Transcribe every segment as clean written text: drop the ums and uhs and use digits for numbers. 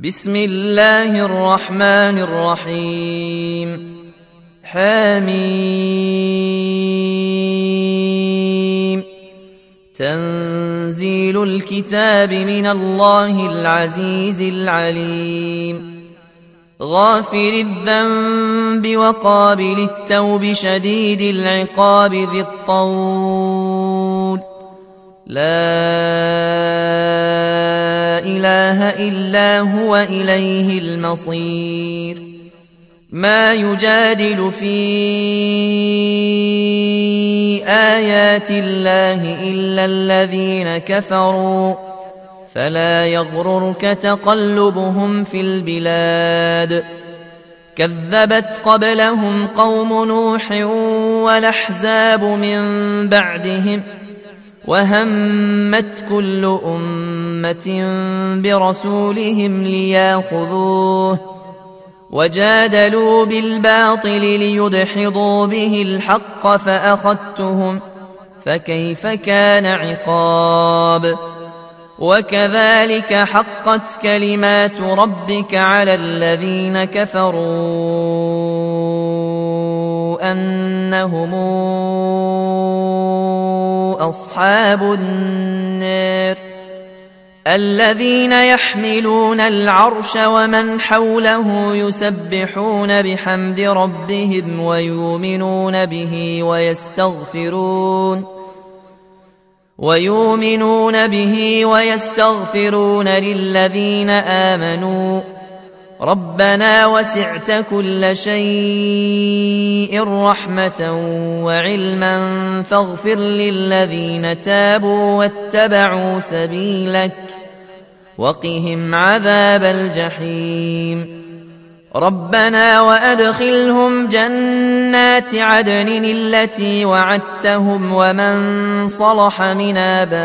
بسم الله الرحمن الرحيم. حميم. تنزيل الكتاب من الله العزيز العليم. غافر الذنب وقابل التوب شديد العقاب ذي الطول. لا إله إلا هو إليه المصير. ما يجادل في آيات الله إلا الذين كفروا فلا يغررك تقلبهم في البلاد. كذبت قبلهم قوم نوح والأحزاب من بعدهم وهمت كل أمة برسولهم لياخذوه وجادلوا بالباطل ليدحضوا به الحق فأخذتهم فكيف كان عقاب. وكذلك حقت كلمات ربك على الذين كفروا أنهم أصحاب النار. الذين يحملون العرش ومن حوله يسبحون بحمد ربهم ويؤمنون به ويستغفرون للذين آمنوا ربنا وسعت كل شيء رحمة وعلما فاغفر للذين تابوا واتبعوا سبيلك وقهم عذاب الجحيم. ربنا وأدخلهم جنات عدن التي وعدتهم ومن صلح من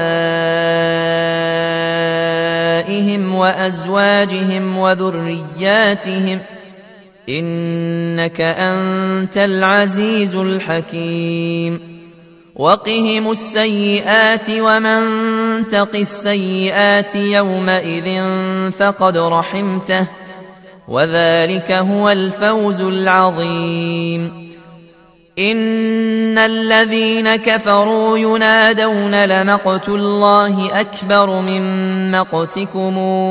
آبائهم وأزواجهم وذرياتهم إنك أنت العزيز الحكيم. وقهم السيئات ومن تق السيئات يومئذ فقد رحمته وذلك هو الفوز العظيم. إن الذين كفروا ينادون لمقت الله أكبر من مقتكم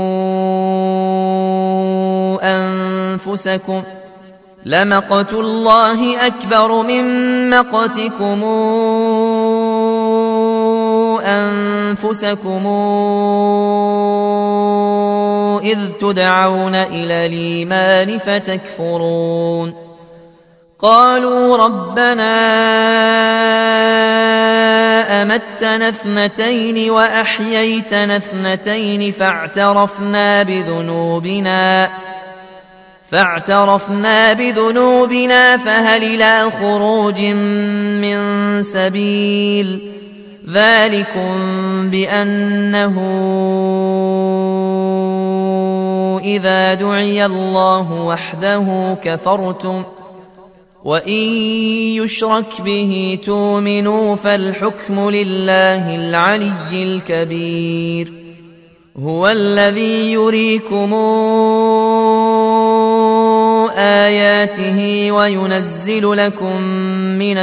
أنفسكم لمقت الله أكبر من مقتكم أنفسكم إذ تدعون إلى الإيمان فتكفرون. قالوا ربنا أمتنا اثنتين وأحييتنا اثنتين فاعترفنا بذنوبنا فهل إلى خروج من سبيل. ذلكم بأنه إذا دعي الله وحده كفرتم وإن يشرك به تؤمنوا فالحكم لله العلي الكبير. هو الذي يريكم آياته وينزل لكم من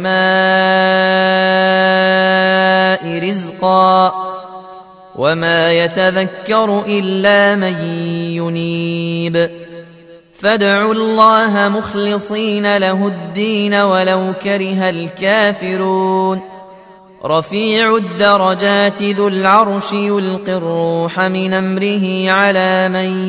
السماء رزقا وما يتذكر إلا من ينيب. فادعوا الله مخلصين له الدين ولو كره الكافرون. رفيع الدرجات ذو العرش يلقي الروح من أمره على من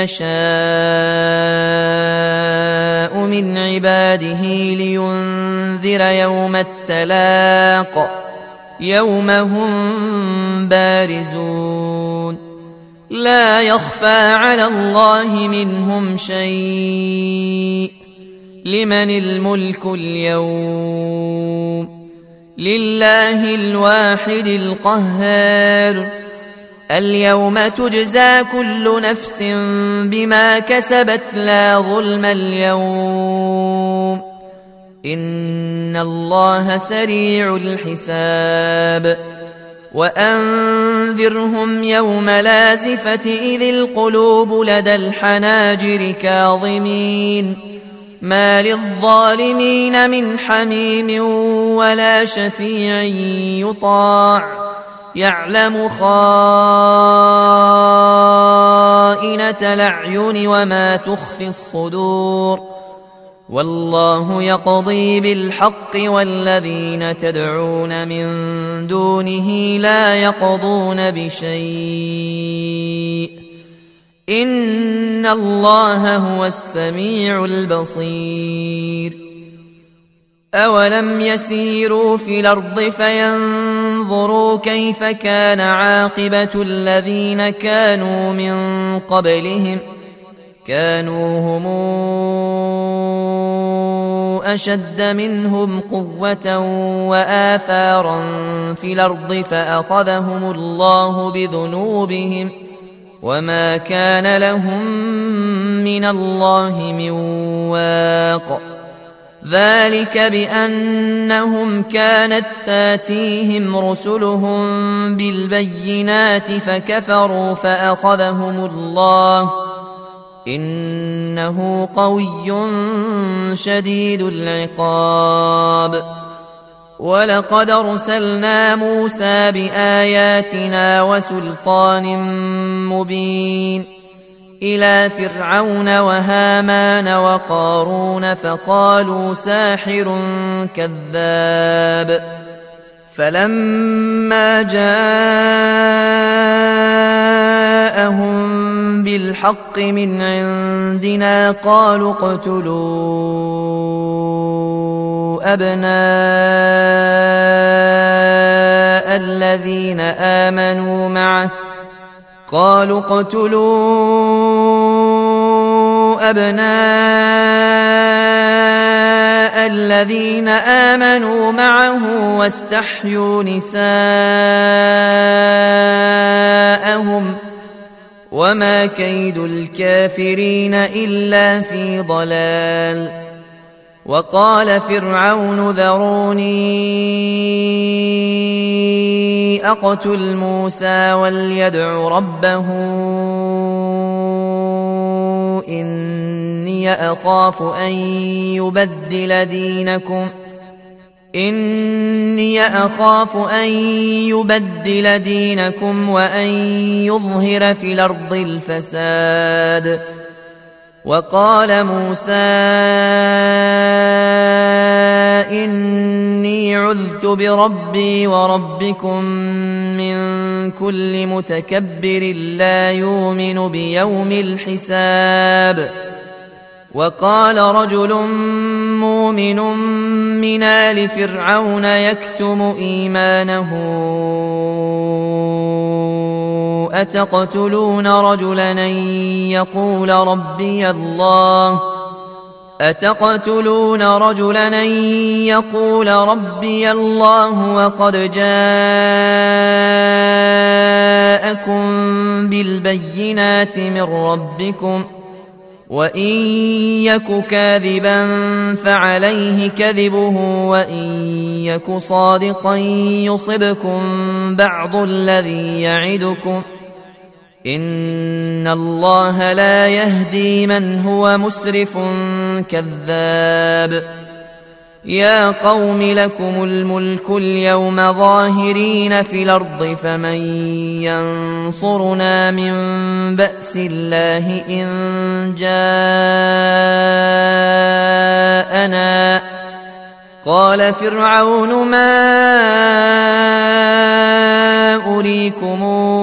يشاء من عباده لينذر يوم التلاق يوم هم بارزون لا يخفى على الله منهم شيء. لمن الملك اليوم؟ لله الواحد القهار. اليوم تجزى كل نفس بما كسبت لا ظلم اليوم إن الله سريع الحساب. وأنذرهم يوم لازفة إذ القلوب لدى الحناجر كاظمين ما للظالمين من حميم ولا شفيع يطاع يعلم خائنة الأعين وما تخفي الصدور والله يقضي بالحق والذين تدعون من دونه لا يقضون بشيء إن الله هو السميع البصير أولم يسيروا في الأرض فينظروا كيف كان عاقبة الذين كانوا من قبلهم كانوا هم أشد منهم قوة وآثارا في الأرض فأخذهم الله بذنوبهم وما كان لهم من الله من واق ذلك بأنهم كانت تاتيهم رسلهم بالبينات فكفروا فأخذهم الله إنه قوي شديد العقاب ولقد أرسلنا موسى بآياتنا وسلطان مبين إلى فرعون وهامان وقارون فقالوا ساحر كذاب فلما جاءهم بالحق من عندنا قالوا اقتلوا أبناء الذين آمنوا معه قالوا اقتلوا أبناء الذين آمنوا معه واستحيوا نساءهم وما كيد الكافرين إلا في ضلال وقال فرعون ذروني أقتل موسى وليدع ربه إني أخاف أن يبدل دينكم وأن يظهر في الأرض الفساد وقال موسى إني عذت بربي وربكم من كل متكبر لا يؤمن بيوم الحساب وقال رجل مؤمن من آل فرعون يكتم إيمانه أتقتلون رجلا أن يقول ربي الله وقد جاءكم بالبينات من ربكم وإن يك كاذبا فعليه كذبه وإن يك صادقا يصبكم بعض الذي يعدكم إن الله لا يهدي من هو مسرف كذاب يا قوم لكم الملك اليوم ظاهرين في الأرض فمن ينصرنا من بأس الله إن جاءنا قال فرعون ما أريكم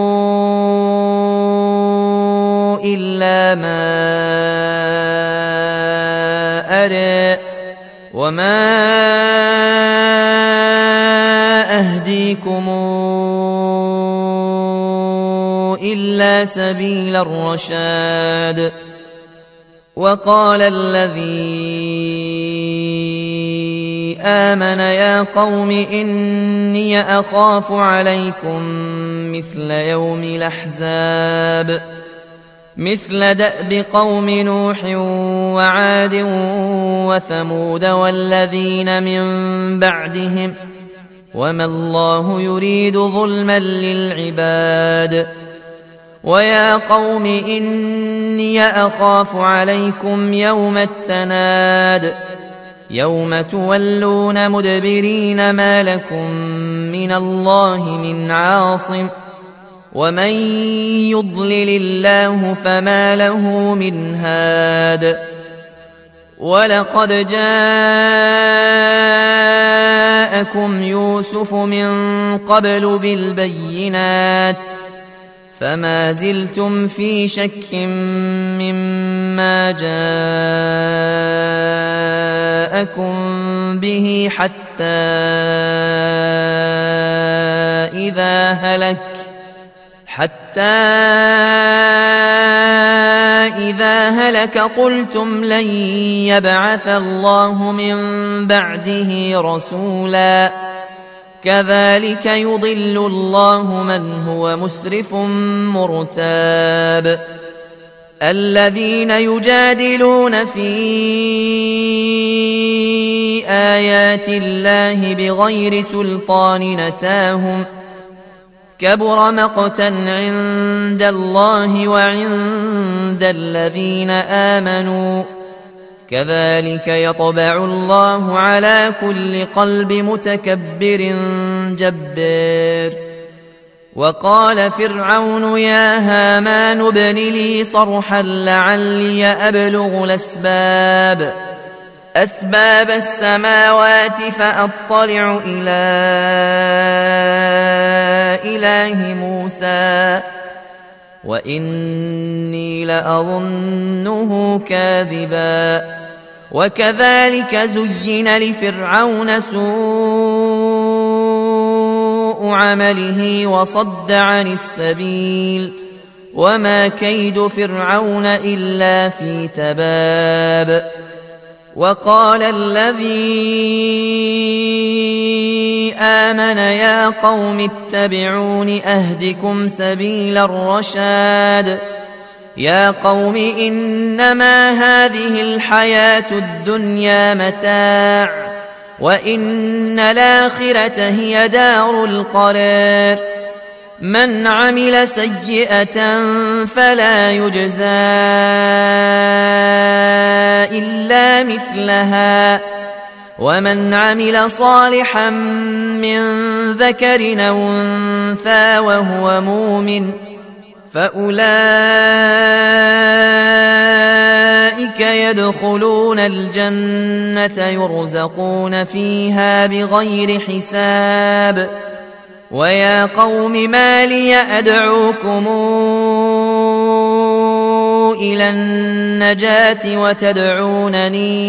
إلا ما أرى وما أهديكم إلا سبيل الرشاد وقال الذي آمن يا قوم إني أخاف عليكم مثل يوم الأحزاب مثل دأب قوم نوح وعاد وثمود والذين من بعدهم وما الله يريد ظلما للعباد. ويا قوم إني أخاف عليكم يوم التناد يوم تولون مدبرين ما لكم من الله من عاصم ومن يضلل الله فما له من هاد. ولقد جاءكم يوسف من قبل بالبينات فما زلتم في شك مما جاءكم به حتى إذا هلك قلتم لن يبعث الله من بعده رسولا كذلك يضل الله من هو مسرف مرتاب. الذين يجادلون في آيات الله بغير سلطان نتاهم كبر مقتا عند الله وعند الذين آمنوا كذلك يطبع الله على كل قلب متكبر جبار. وقال فرعون يا هامان ابن لي صرحا لعلي أبلغ أسباب السماوات فأطلع إلى إله موسى وإني لأظنه كاذبا. وكذلك زين لفرعون سوء عمله وصد عن السبيل وما كيد فرعون إلا في تباب. وقال الذي آمن يا قوم اتبعون أهدكم سبيل الرشاد. يا قوم إنما هذه الحياة الدنيا متاع وإن الآخرة هي دار القرار. من عمل سيئة فلا يجزى إلا مثلها ومن عمل صالحا من ذكر أو أنثى وهو مؤمن فأولئك يدخلون الجنة يرزقون فيها بغير حساب. ويا قوم ما لي أدعوكم إلى النجاة وتدعونني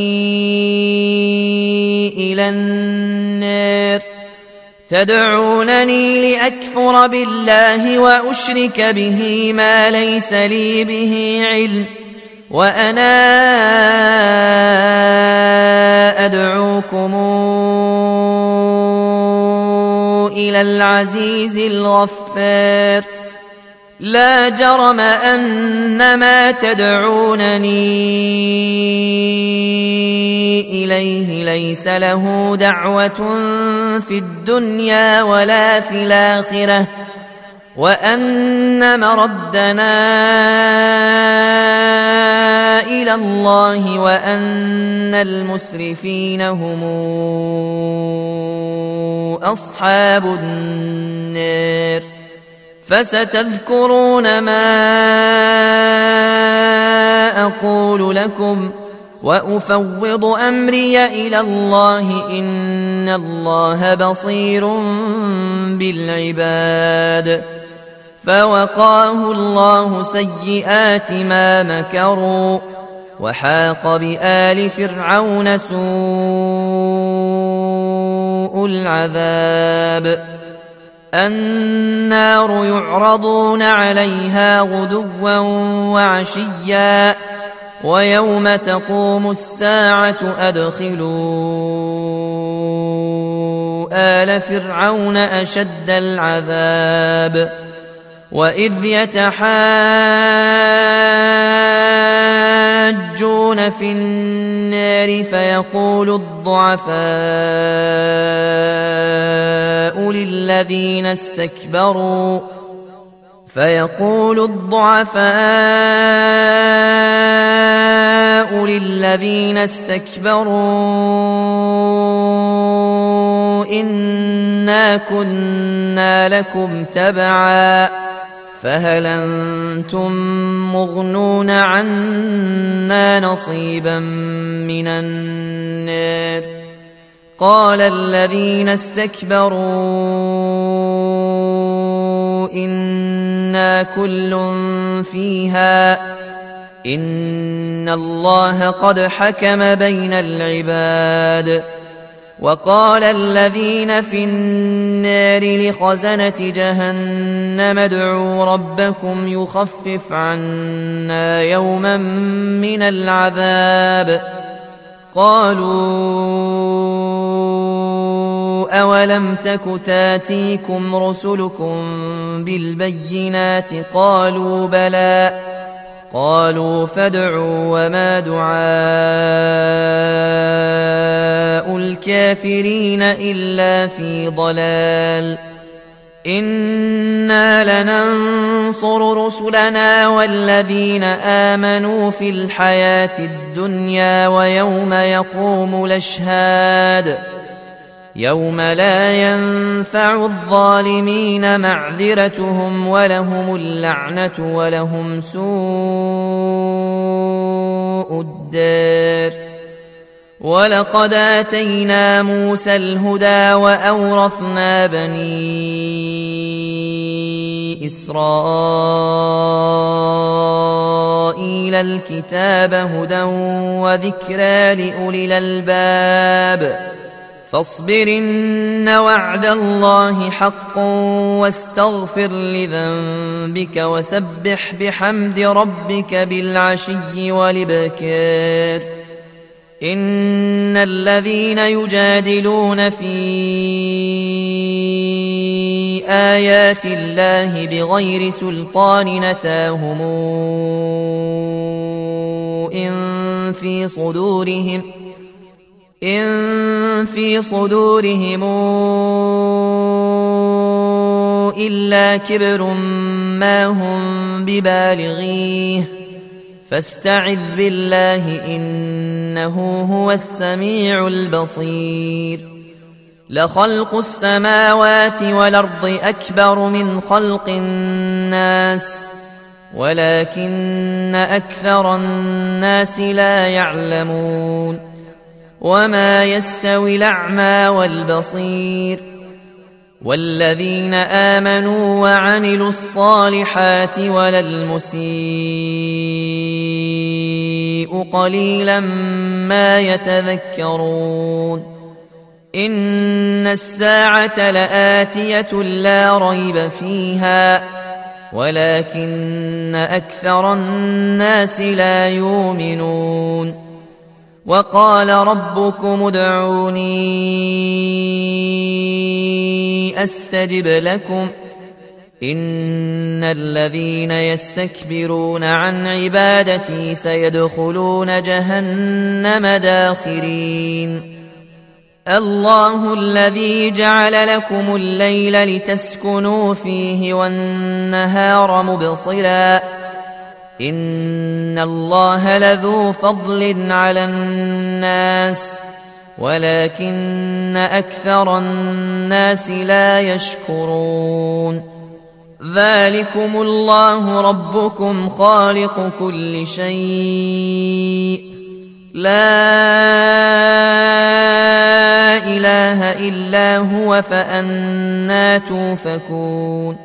إلى النار تدعونني لأكفر بالله وأشرك به ما ليس لي به علم وأنا أدعوكم إلى العزيز الغفار. لا جرم أن ما تدعونني إليه ليس له دعوة في الدنيا ولا في الآخرة وأن مردنا إلى الله وأن المسرفين هم أصحاب النار. فستذكرون ما أقول لكم وأفوض أمري إلى الله إن الله بصير بالعباد. فوقاه الله سيئات ما مكروا وحاق بآل فرعون سوء العذاب. النار يعرضون عليها غدوا وعشيا ويوم تقوم الساعة أدخلوا آل فرعون أشد العذاب. وإذ يتحاجون في النار فيقول الضعفاء للذين استكبروا إنا كنا لكم تبعا فهل أنتم مغنون عنا نصيبا من النار قال الذين استكبروا إنا كل فيها إن الله قد حكم بين العباد وقال الذين في النار لخزنة جهنم ادعوا ربكم يخفف عنا يوما من العذاب قالوا أولم تك تاتيكم رسلكم بالبينات قالوا بلى قالوا فادعوا وما دعاء الكافرين إلا في ضلال إنا لننصر رسلنا والذين آمنوا في الحياة الدنيا ويوم يقوم الأشهاد يوم لا ينفع الظالمين معذرتهم ولهم اللعنة ولهم سوء الدار ولقد آتينا موسى الهدى وأورثنا بني إسرائيل الكتاب هدى وذكرى لأولي الألباب فاصبر إن وعد الله حق واستغفر لذنبك وسبح بحمد ربك بالعشي والإبكار إن الذين يجادلون في آيات الله بغير سلطان نتاهم إن في صدورهم إلا كبر ما هم ببالغيه فاستعذ بالله إنه هو السميع البصير لخلق السماوات والأرض أكبر من خلق الناس ولكن أكثر الناس لا يعلمون وما يستوي الأعمى والبصير والذين آمنوا وعملوا الصالحات ولا المسيء قليلا ما يتذكرون إن الساعة لآتية لا ريب فيها ولكن أكثر الناس لا يؤمنون وقال ربكم ادعوني أستجب لكم إن الذين يستكبرون عن عبادتي سيدخلون جهنم داخرين الله الذي جعل لكم الليل لتسكنوا فيه والنهار مبصرا إن الله لذو فضل على الناس ولكن أكثر الناس لا يشكرون ذلكم الله ربكم خالق كل شيء لا إله إلا هو فأنى توفكون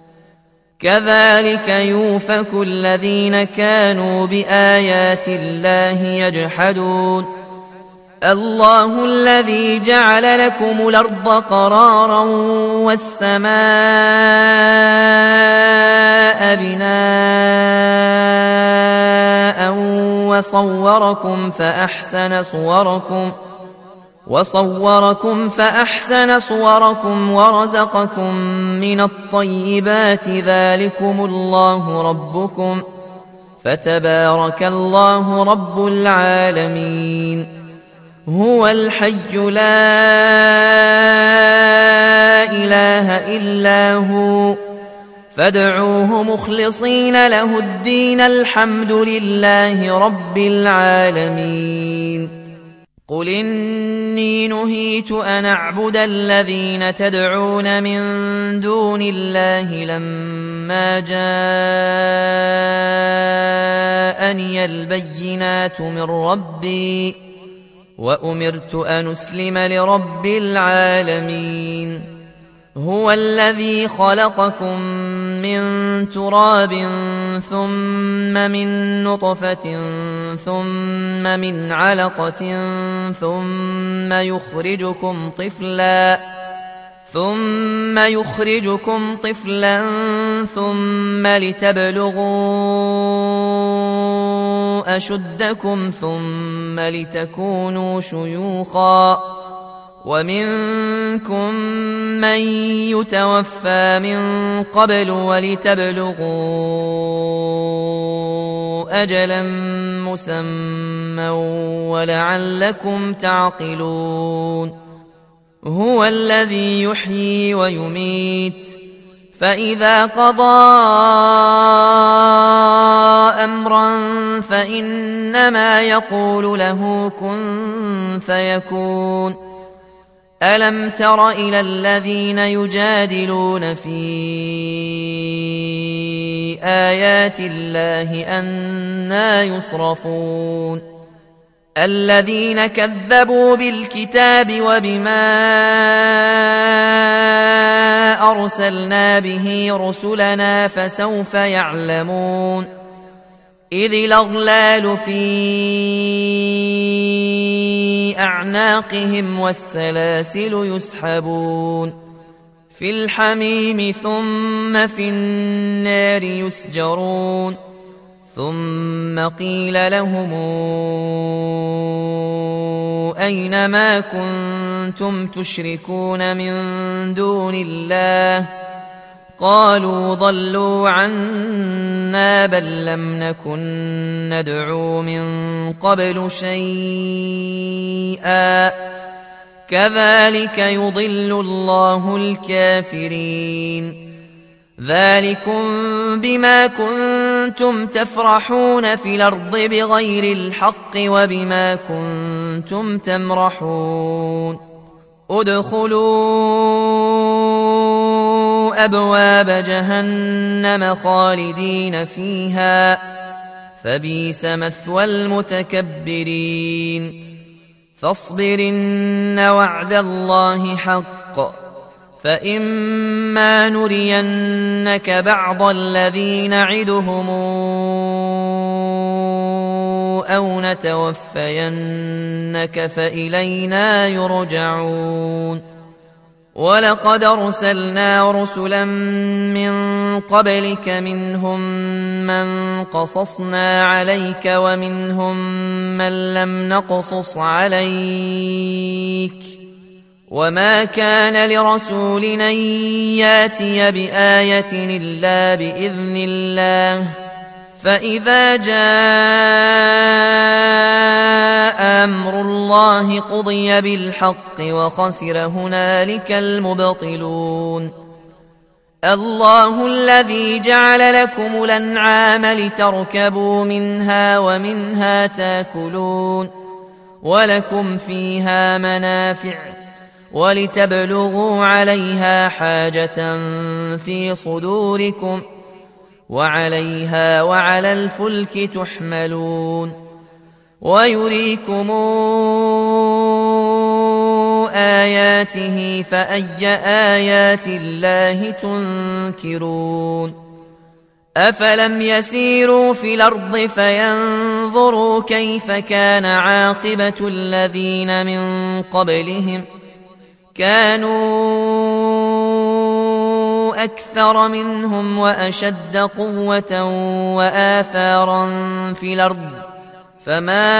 كذلك يؤفك الذين كانوا بآيات الله يجحدون الله الذي جعل لكم الأرض قرارا والسماء بناء وصوركم فأحسن صوركم ورزقكم من الطيبات ذلكم الله ربكم فتبارك الله رب العالمين هو الحي لا إله إلا هو فادعوه مخلصين له الدين الحمد لله رب العالمين قل إني نهيت أن أعبد الذين تدعون من دون الله لما جاءني البينات من ربي وأمرت أن أسلم لرب العالمين هو الذي خلقكم من تراب ثم من نطفة ثم من علقة ثم يخرجكم طفلا ثم لتبلغوا أشدكم ثم لتكونوا شيوخا ومنكم من يتوفى من قبل ولتبلغوا أجلا مسمى ولعلكم تعقلون هو الذي يحيي ويميت فإذا قضى أمرا فإنما يقول له كن فيكون ألم تر إلى الذين يجادلون في آيات الله أنى يصرفون الذين كذبوا بالكتاب وبما أرسلنا به رسلنا فسوف يعلمون إذ الأغلال في أعناقهم والسلاسل يسحبون في الحميم ثم في النار يسجرون ثم قيل لهم أين ما كنتم تشركون من دون الله قالوا ضلوا عنا بل لم نكن ندعو من قبل شيئا كذلك يضل الله الكافرين ذلكم بما كنتم تفرحون في الأرض بغير الحق وبما كنتم تمرحون ادخلوا أبواب جهنم خالدين فيها فبئس مثوى المتكبرين فاصبر إن وعد الله حق فإما نرينك بعض الذي نعدهم أو نتوفينك فإلينا يرجعون ولقد أرسلنا رسلا من قبلك منهم من قصصنا عليك ومنهم من لم نقصص عليك وما كان لرسول أن ياتي بآية إلا بإذن الله فإذا جاء أمر الله قضي بالحق وخسر هنالك المبطلون الله الذي جعل لكم الأنعام لتركبوا منها ومنها تاكلون ولكم فيها منافع ولتبلغوا عليها حاجة في صدوركم وعليها وعلى الفلك تحملون ويريكم آياته فأي آيات الله تنكرون أفلم يسيروا في الأرض فينظروا كيف كان عاقبة الذين من قبلهم كانوا أكثر منهم وأشد قوة وآثارا في الأرض فما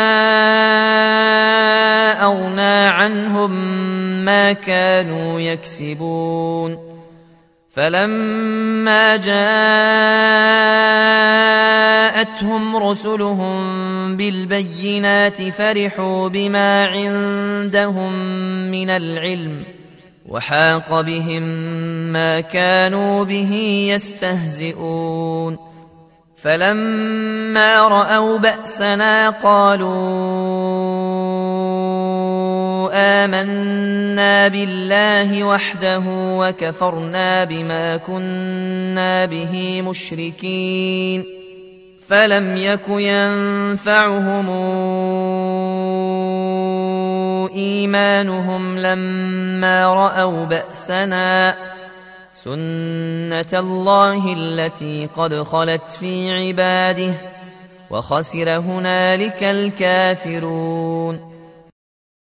أغنى عنهم ما كانوا يكسبون فلما جاءتهم جاءتهم رسلهم بالبينات فرحوا بما عندهم من العلم وحاق بهم ما كانوا به يستهزئون فلما رأوا بأسنا قالوا آمنا بالله وحده وكفرنا بما كنا به مشركين فلم يك ينفعهم إيمانهم لما رأوا بأسنا سنة الله التي قد خلت في عباده وخسر هنالك الكافرون